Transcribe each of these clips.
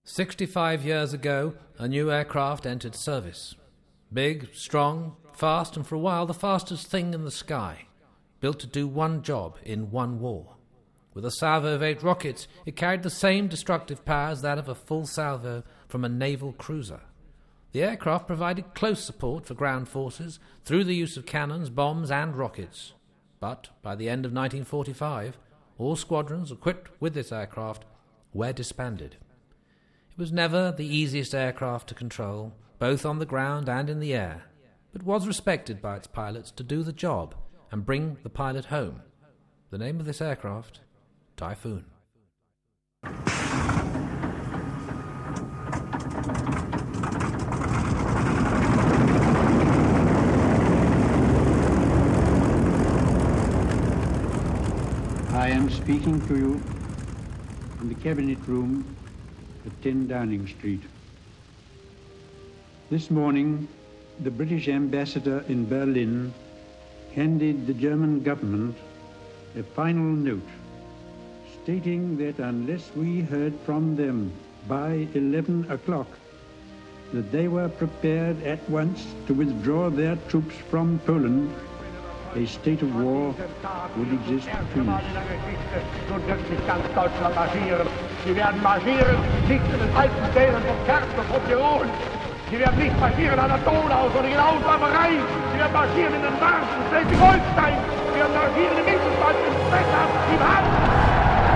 65 years ago, a new aircraft entered service. Big, strong, fast, and for a while the fastest thing in the sky. Built to do one job in one war. With a salvo of 8 rockets, it carried the same destructive power as that of a full salvo from a naval cruiser. The aircraft provided close support for ground forces through the use of cannons, bombs, and rockets. But by the end of 1945, all squadrons equipped with this aircraft were disbanded. It was never the easiest aircraft to control, both on the ground and in the air, but was respected by its pilots to do the job and bring the pilot home. The name of this aircraft, Typhoon. I am speaking to you in the cabinet room at 10 Downing Street. This morning, the British ambassador in Berlin handed the German government a final note stating that unless we heard from them by 11 o'clock, that they were prepared at once to withdraw their troops from Poland, a state of war would exist between us. Sie werden marschieren, nicht in den alten Tälern von Kärnten und von Tirol. Sie werden nicht marschieren an der Donau, sondern hinaus am Rhein. Sie werden marschieren in den Marsch, in Schleswig-Holstein. Sie werden marschieren im Mittelstand, im Spessart, im Harz.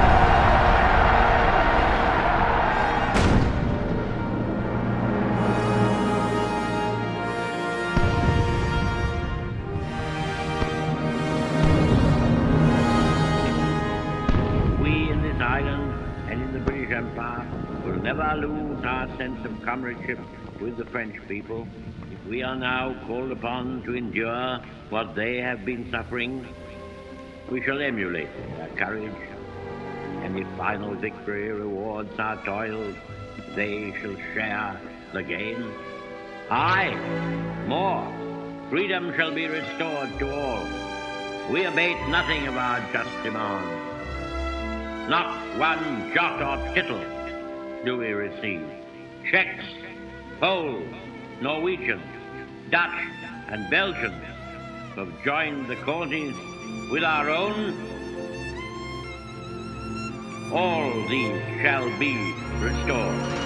Will never lose our sense of comradeship with the French people. If we are now called upon to endure what they have been suffering, we shall emulate their courage, and if final victory rewards our toils, they shall share the gain. Aye, more, freedom shall be restored to all. We abate nothing of our just demands. Not one jot or tittle do we receive. Czechs, Poles, Norwegians, Dutch and Belgians have joined the causes with our own. All these shall be restored.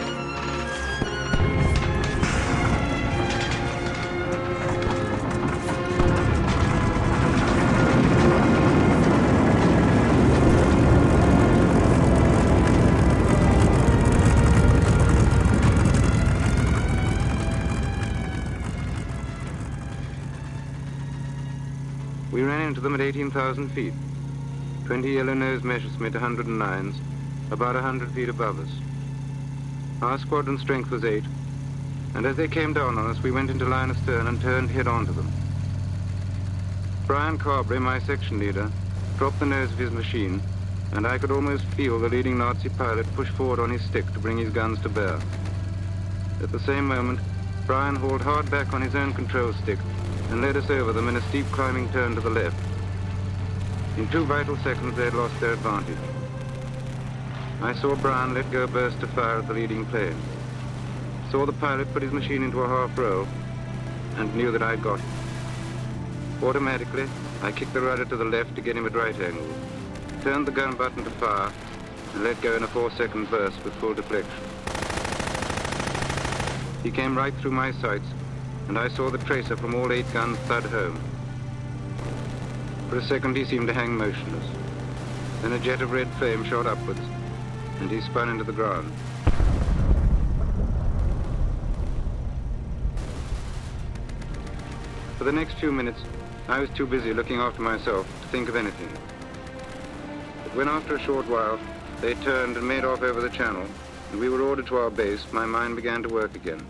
We ran into them at 18,000 feet. 20 yellow-nosed Messerschmitt 109s, about 100 feet above us. Our squadron strength was 8, and as they came down on us, we went into line astern and turned head on to them. Brian Carberry, my section leader, dropped the nose of his machine, and I could almost feel the leading Nazi pilot push forward on his stick to bring his guns to bear. At the same moment, Brian hauled hard back on his own control stick and led us over them in a steep climbing turn to the left. In 2 vital seconds, they had lost their advantage. I saw Brian let go a burst of fire at the leading plane, saw the pilot put his machine into a half row, and knew that I'd got him. Automatically, I kicked the rudder to the left to get him at right angles, turned the gun button to fire, and let go in a 4-second burst with full deflection. He came right through my sights, and I saw the tracer from all 8 guns thud home. For a second, he seemed to hang motionless. Then a jet of red flame shot upwards, and he spun into the ground. For the next few minutes, I was too busy looking after myself to think of anything. But when after a short while, they turned and made off over the channel, and we were ordered to our base, my mind began to work again.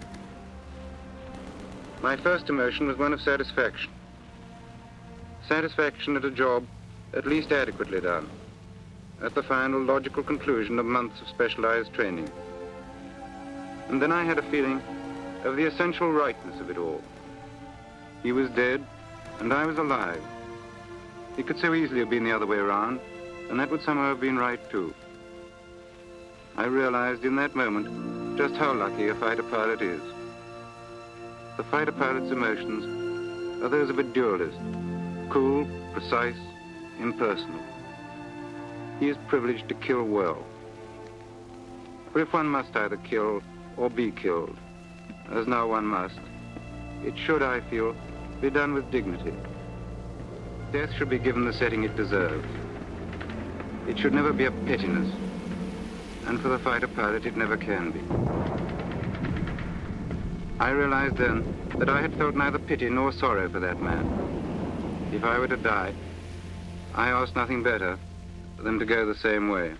My first emotion was one of satisfaction. Satisfaction at a job at least adequately done, at the final logical conclusion of months of specialized training. And then I had a feeling of the essential rightness of it all. He was dead, and I was alive. It could so easily have been the other way around, and that would somehow have been right too. I realized in that moment just how lucky a fighter pilot is. The fighter pilot's emotions are those of a duelist, cool, precise, impersonal. He is privileged to kill well. But if one must either kill or be killed, as now one must, it should, I feel, be done with dignity. Death should be given the setting it deserves. It should never be a pettiness, and for the fighter pilot it never can be. I realized then that I had felt neither pity nor sorrow for that man. If I were to die, I asked nothing better than to go the same way.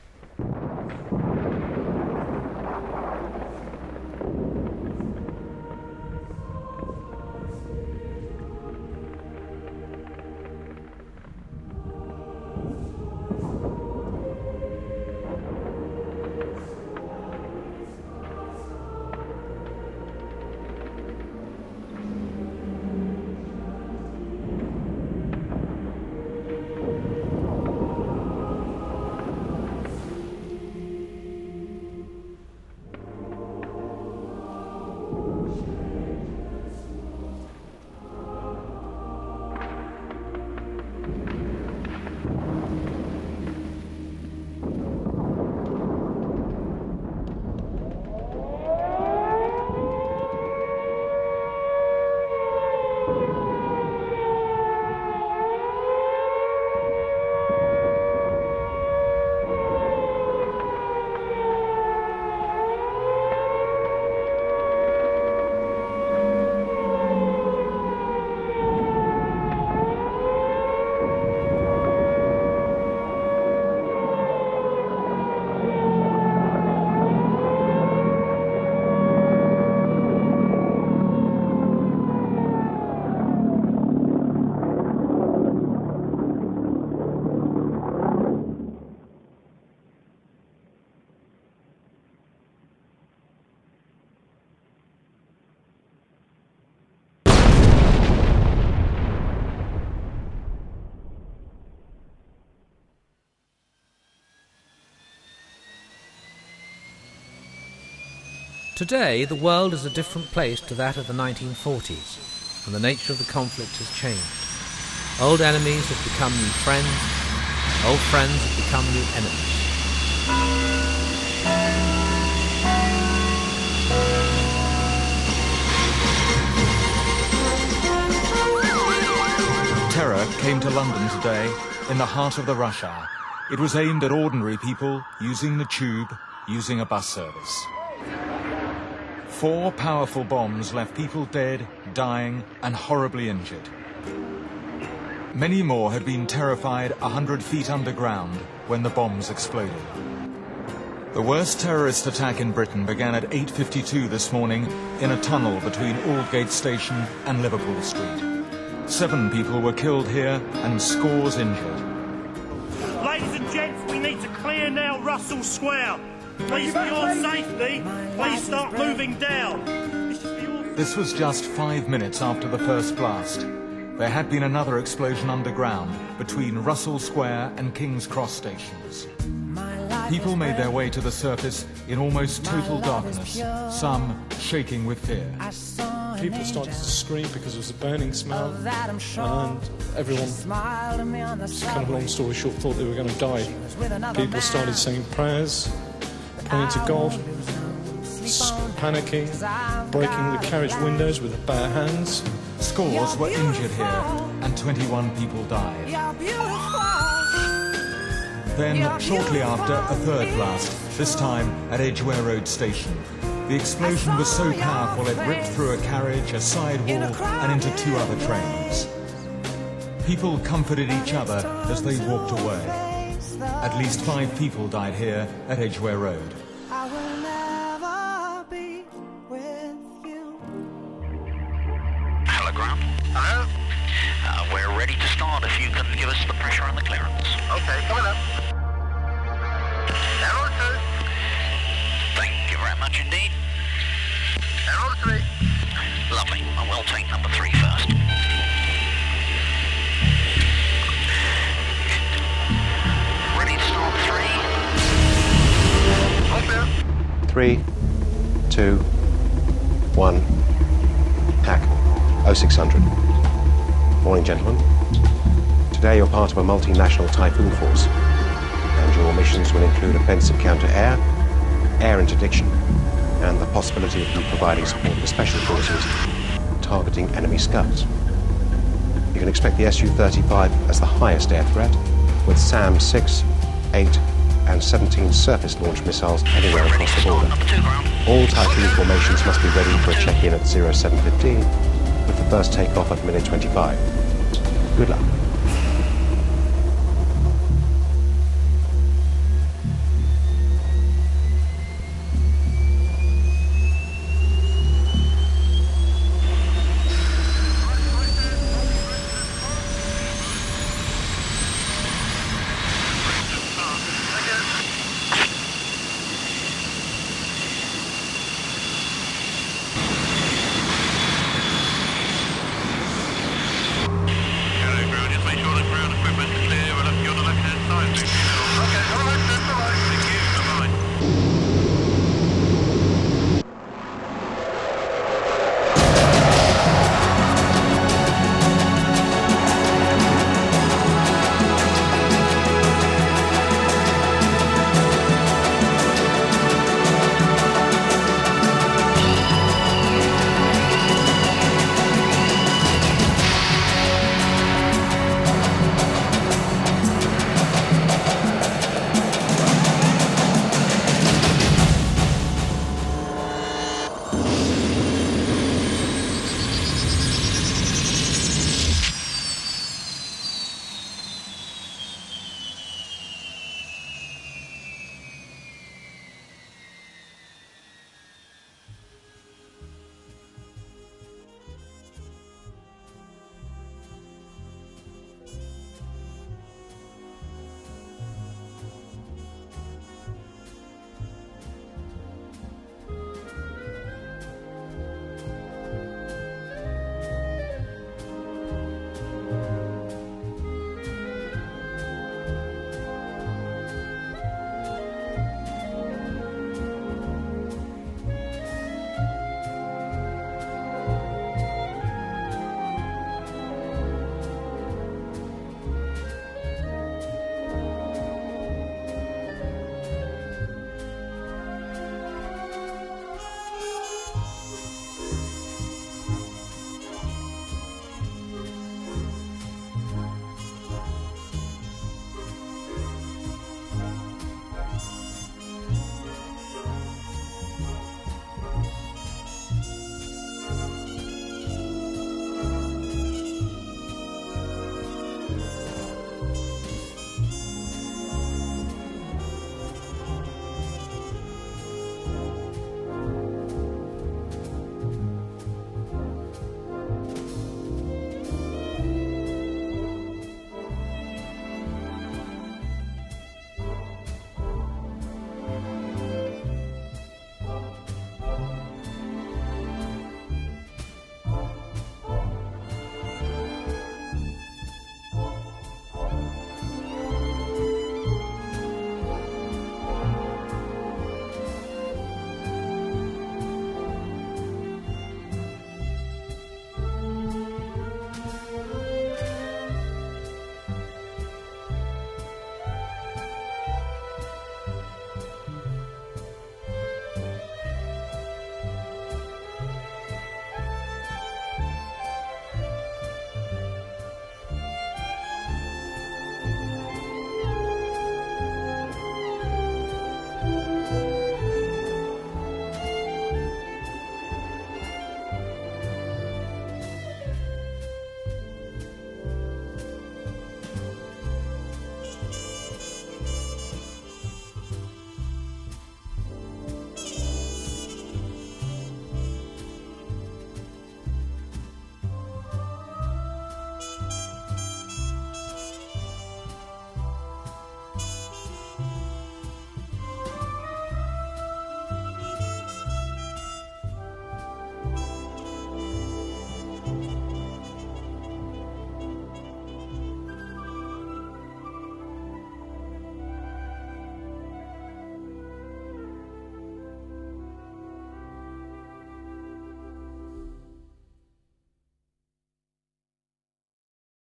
Today, the world is a different place to that of the 1940s, and the nature of the conflict has changed. Old enemies have become new friends, old friends have become new enemies. Terror came to London today, in the heart of the rush hour. It was aimed at ordinary people using the tube, using a bus service. 4 powerful bombs left people dead, dying, and horribly injured. Many more had been terrified 100 feet underground when the bombs exploded. The worst terrorist attack in Britain began at 8:52 this morning in a tunnel between Aldgate Station and Liverpool Street. 7 people were killed here and scores injured. Ladies and gents, we need to clear now Russell Square. Please, for your safety, please start moving down. This was just 5 minutes after the first blast. There had been another explosion underground between Russell Square and King's Cross stations. People made their way to the surface in almost total darkness, some shaking with fear. People started to scream because there was a burning smell, and everyone, kind of long story short, thought they were going to die. People started saying prayers, praying to God, panicking, breaking the carriage windows with their bare hands. Scores were injured here, and 21 people died. Then, shortly after, a third blast, this time at Edgware Road Station. The explosion was so powerful it ripped through a carriage, a sidewall, and into 2 other trains. People comforted each other as they walked away. At least 5 people died here at Edgware Road. I will never be with you. Hello, Grant. Hello? We're ready to start if you can give us the pressure and the clearance. Okay, coming up. Arrow 2. Thank you very much indeed. Arrow 3. Lovely. I will take number 3 first. Ready to start 3. Okay. 3, 2, 1, TAC 0600. Morning, gentlemen. Today you're part of a multinational Typhoon force, and your missions will include offensive counter-air, air interdiction, and the possibility of you providing support for special forces targeting enemy scouts. You can expect the Su-35 as the highest air threat, with SAM 6, 8, and 17 surface-launched missiles anywhere across the border. All Typhoon formations must be ready for a check-in at 0715, with the first takeoff at minute 25. Good luck.